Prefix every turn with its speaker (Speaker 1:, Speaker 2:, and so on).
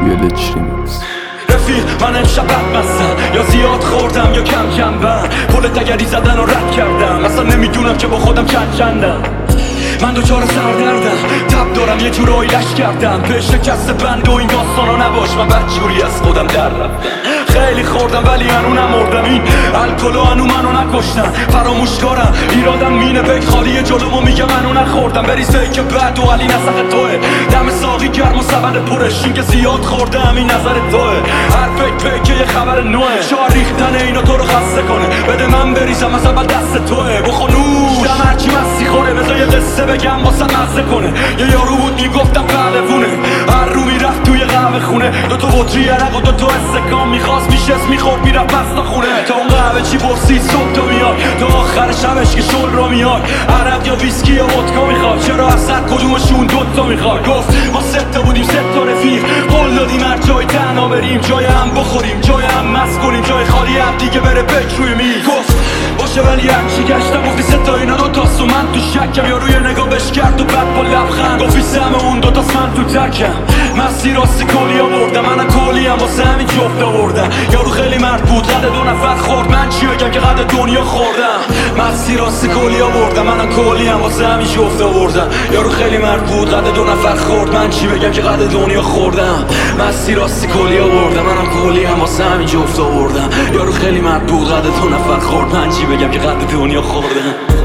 Speaker 1: ویلج ریمیکس.
Speaker 2: رفیق من امشب بد مستم، یا زیاد خوردم یا کم کم بند پل دگری زدن و رد کردم، اصلا نمیدونم که با خودم چندم. من دوچار سردردم، تب دارم یه جورایی لش کردم به شکست بند و این داستانا نباش، من بدجوری از خودم در رفتم. خیلی خوردم ولی هنو نمردم، این الکلو هنو منو نکشتم. فراموشکارم ایرادم مینه بگ خالی جلومو میگم منو نخوردم. بریزه که بد و علی نسخ توه، دم ساقی گرم و سبد پرش، این که زیاد خوردم این نظر توه. هر فکر یه خبر نوه، شار ریختن اینا تو رو خسته کنه. بده من بریزم از اول دست توه، بخونوش دم هرچی مستی خوره. بذار یه قصه بگم واسه مزه کنه. یه یارو بود میگفتم پهلوونه، هر رو میرفت توی قهوه خونه. دوتا بطری عرق و دوتا استکان میخواست میشست میخورد میرفت بستا خونه. تا اون قهوه چی پرسید صبح تو میاد، تا آخر شبش که شل رو میاد. عرق یا ویسکی یا ودکا میخواد، چرا از سر کدومشون دوتا میخواد. گفت ما سه تا بودیم سه تا رفیق، قول دادیم هر جای تنها بریم، جای هم بخوریم جای هم مست کنیم، جای خالی هم دیگه بره بک روی میز. گفت باشه ولی هرچی گشتم گفتی سه تا اینا دوتاست و من تو شکم. یا روی نگاه بش کرد و بعد با لبخند گفتی سهم اون دوتاست من تو تکم. مستی راستی کلی آوردم، منم کلی هم واسه همین جفت آوردم. یارو خیلی مرد بود قد دو نفر خورد، من چی بگم که قد دنیا خوردم. مستی راستی کلی آوردم، منم کلی هم واسه همین جفت آوردم. یارو خیلی مرد بود قد دو نفر خورد، من چی بگم که قد دنیا خوردم. مستی راستی کلی آوردم، منم کلی هم واسه همین جفت آوردم. یارو خیلی مرد بود قد دو نفر خورد، من چی بگم که قد دنیا خوردم.